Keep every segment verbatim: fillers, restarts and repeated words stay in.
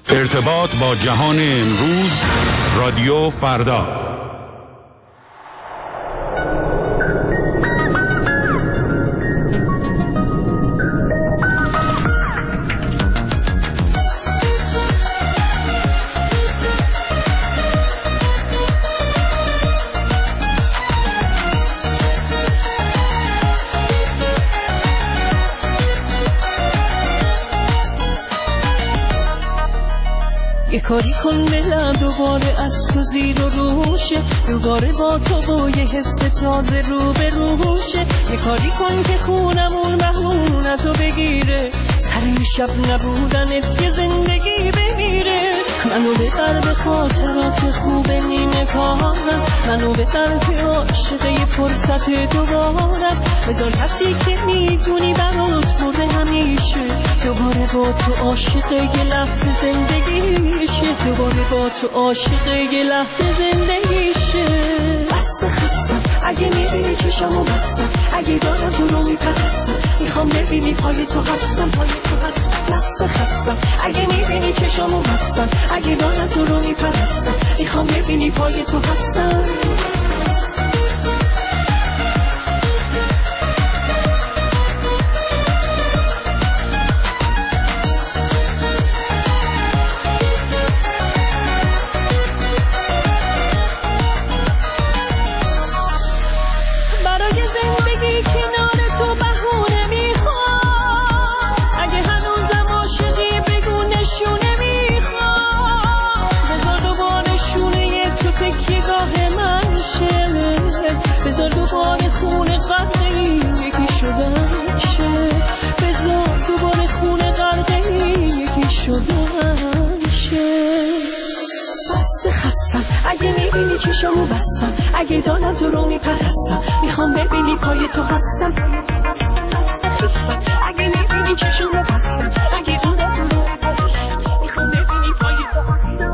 ارتباط با جهان امروز، رادیو فردا. یه کاری کن دلم دوباره از تو زیر و روشه، دوباره با تو با یه حس تازه رو به روشه. یه کاری کن که خونمون مهمون از تو بگیره، سر شب نبودنت یه زندگی بمیره. منو ببر به خاطرات خوب نیمه کارم، منو ببر که عاشق یه فرصت دوبارم. بذار کسی که میدونی برات برده همیشه، دوباره با تو عاشق یه لحظه زندگیشه، دوباره با تو عاشق یه لحظه زندگیشه. بس خستم اگه میبینی چشمو بستم، اگه دارم تو رو میپرستم، میخوام ببینی پای تو هستم، پای تو هستم. بس خستم اگه میبینی چشمو بستم، اگه دارم تو رو میپرستم، میخوام ببینی پای تو هستم. بذار دوباره خونه غرقه یکی شدن شه، بذار دوباره خونه غرقه یکی شدن شه. بس خستم اگه میبینی چشمو بستم، اگه دارم تو رو میپرستم، میخوام ببینی پای تو هستم. بس خستم اگه میبینی چشمو بستم، اگه دارم تو رو میپرستم، میخوام ببینی پای تو هستم.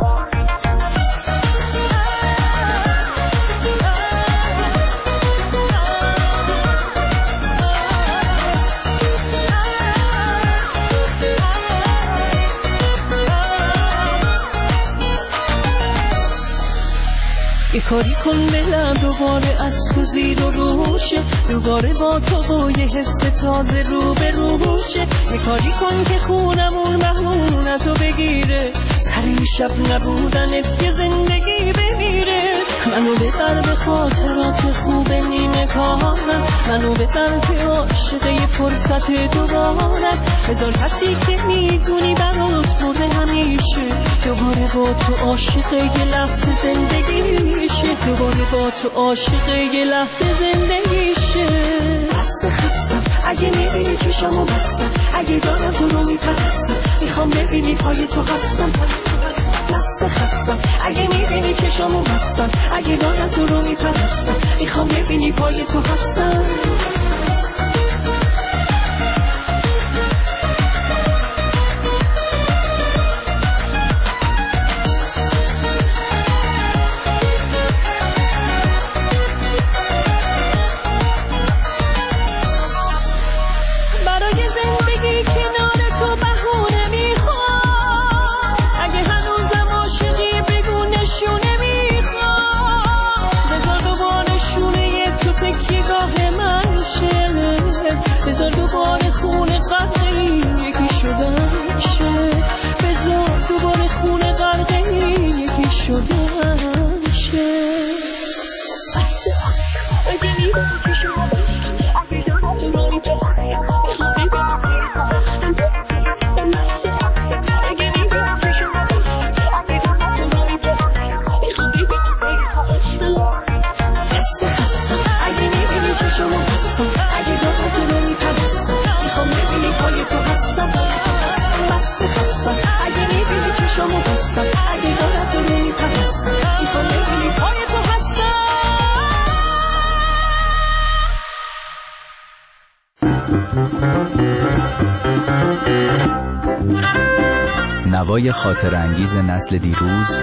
یه کاری کن دلم دوباره از تو زیر و روشه، دوباره با تو با یه حس تازه رو به روشه. یه کاری کن که خونمون مهمون از تو بگیره، سر شب نبودنت یه زندگی بمیره. منو ببر به خاطرات خوب نیمه کارم، منو ببر که عاشق یه فرصت دوبارم. بذار کسی که میدونی برات برده همیشه، دوباره با تو عاشق یه لحظه زندگیشه، دوباره با تو عاشق یه لحظه زندگیشه. بس خستم اگه میبینی چشمو بستم، اگه دارم تو رو میپرستم، میخوام ببینی پای تو هستم. بس خستم اگه میبینی چشمو بستم، اگه دارم تو رو میپرستم، میخوام ببینی پای تو هستم. بذار دوباره خونه غرقه یکی شدن شه، بذار دوباره خونه غرقه یکی شدن شه. اگه میدونی که شما اگه دارم تو رو میپرستم، میخوام ببینی اگه میدونی که شما اگه دارم تو رو میپرستم، میخوام ببینی بس خستم اگه میبینی که شما هستم، اگه دارم تو رو میپرستم، میخوام ببینی پای تو هستم. بس خستم اگه میبینی که شما هستم، اگه دارم تو رو میپرستم، میخوام ببینی پای تو هستم. نوای خاطرانگیز نسل دیروز،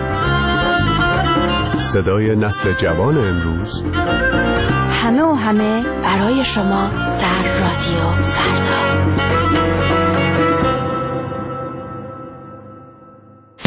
صدای نسل جوان امروز، همه و همه برای شما در رادیو فردا.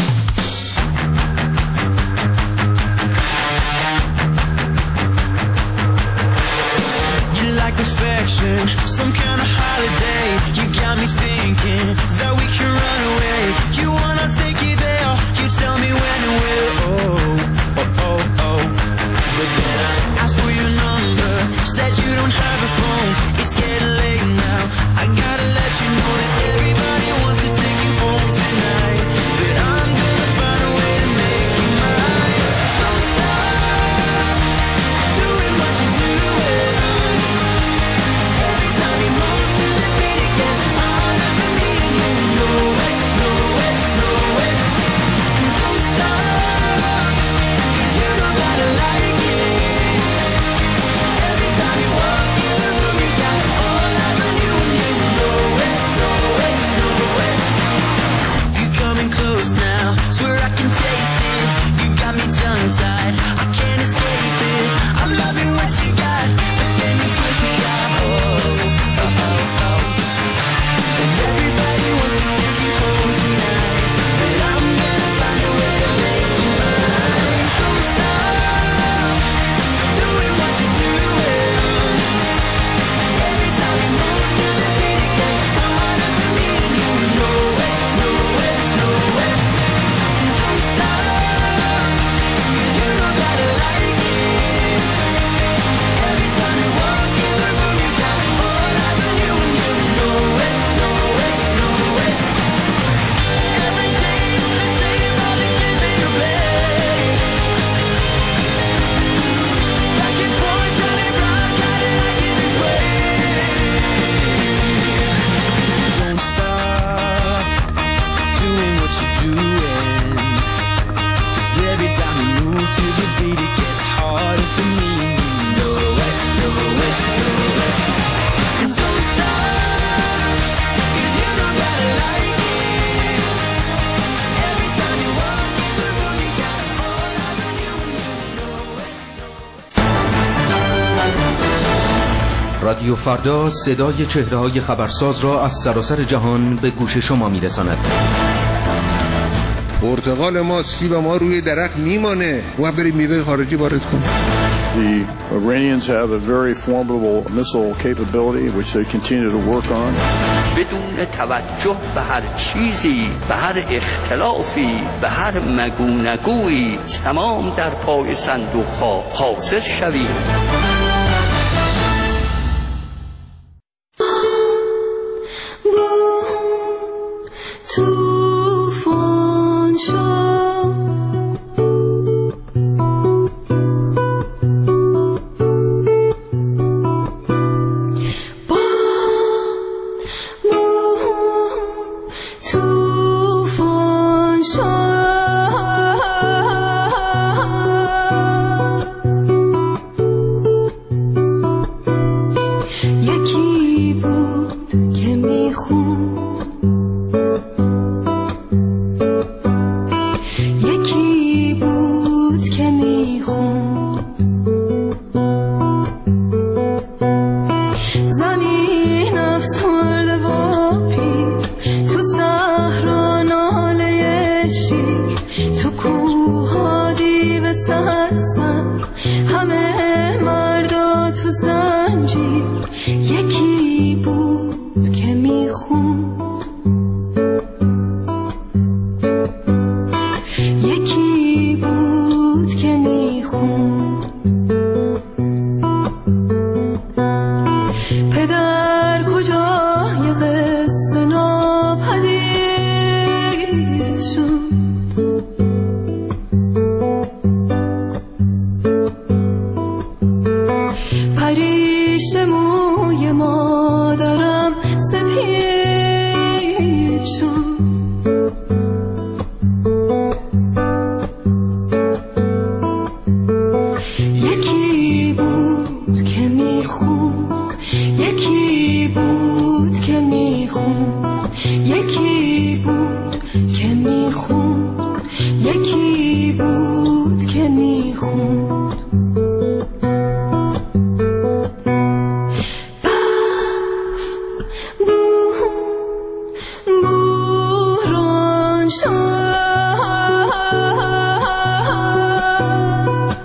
some kind of holiday. You got me thinking that we can run away. You wanna take it there, you tell me when and where. Oh, oh, oh, oh. But then I asked for your number, said you don't have a phone. It's getting late now, I gotta let you know that everybody wants to take you home tonight. But I'm gonna find a way to make you mine. Don't stop doing what you're doing. Every time you move to the beat it gets harder for me, and you know it, know it, know it. And don't stop, 'cause you know that I like it. Every time you walk in the room you got all eyes on you, and you know it, know it, know it. You coming close now, swear I can taste it. You got me tongue-tied, I can't escape it. I'm loving what you got, but then you push me out. Oh, oh, oh, oh. And everybody wants to take you home tonight, but I'm gonna find a way to make you mine. Don't stop doing what you're doing. Every time you move to the beat it gets harder for me, and you know it, know it, know it. And don't stop, 'cause you know that I like it. Every time you walk in the room you got all eyes on you, and you know it, know it, know it. Every day is the same, I'll be living your bed. Back and forth, Johnny Brown, kinda like it this way. Don't stop doing what you're doing, 'cause every time you move to the beat it gets harder for me. You know it, know it, know it. And don't stop, 'cause you know that I like it. Every time you walk in the room you got all eyes on you, and you know it. رادیو فردا صدای چهره‌های خبرساز را از سراسر جهان به گوش شما می‌رساند. پرتقال ما، سیب ما روی درخت میمانه و بریم میوه خارجی وارد کنیم. The Iranians have a very formidable missile capability which they continue to work on. بدون توجه به هر چیزی، به هر اختلافی، به هر مگونگویی تمام در پای صندوق‌ها حاضر شویم.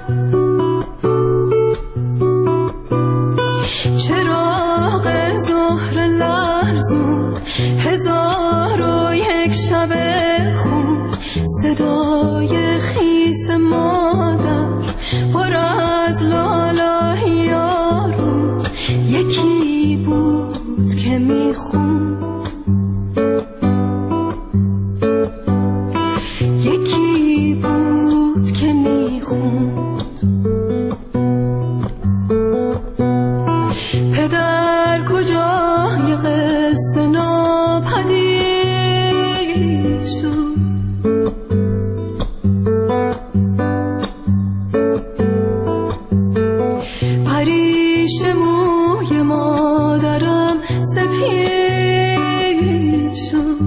چراغ یک شب خون صدای خیس مادر پر از لالا یارو یکی بود که میخوند یکی بود که میخوند پدر کجای قصه ناپدید شد پریش موی مادرم سپید شد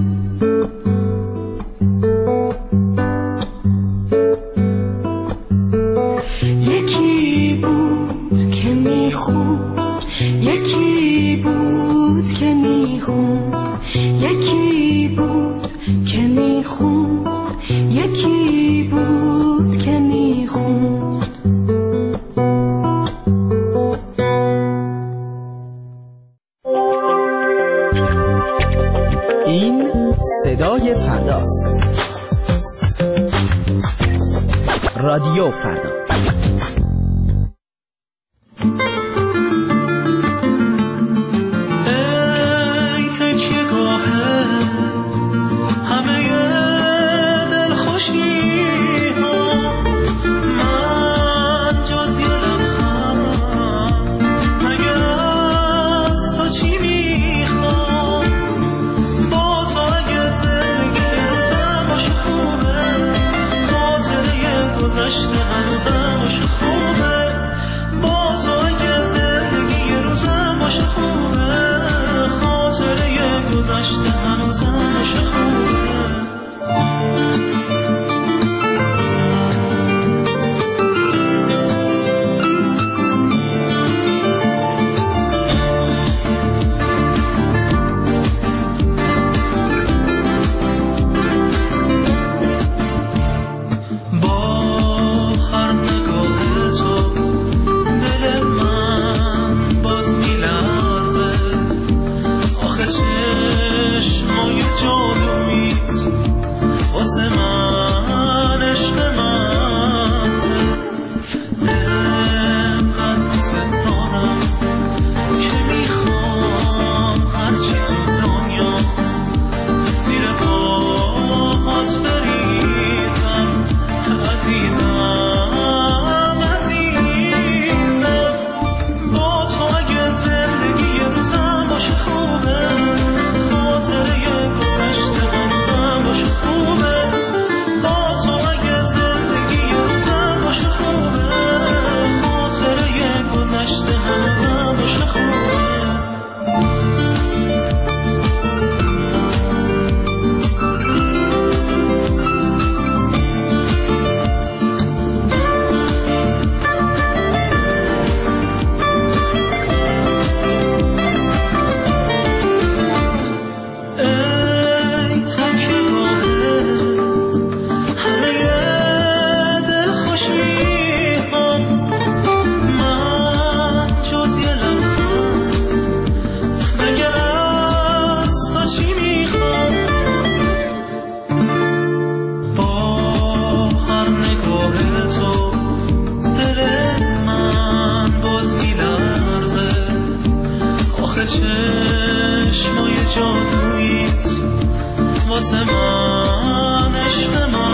یکی بود که میخوند یکی بود که میخوند یکی بود که میخوند یکی بود که میخوند این صدای فرداست. رادیو فردا. ای تکیه گاهه همه دلخوشی ها من جز یه لبخند مگر از تو چی میخوام با تو اگه زندگی روزم باشه خوبه خاطره گذشته هنوزم باشه خوبه با تو اگه زندگی روزم باشه خوبه خاطره گذشته هنوزم باشه خوبه چشمای جادوییت واسه من عشق من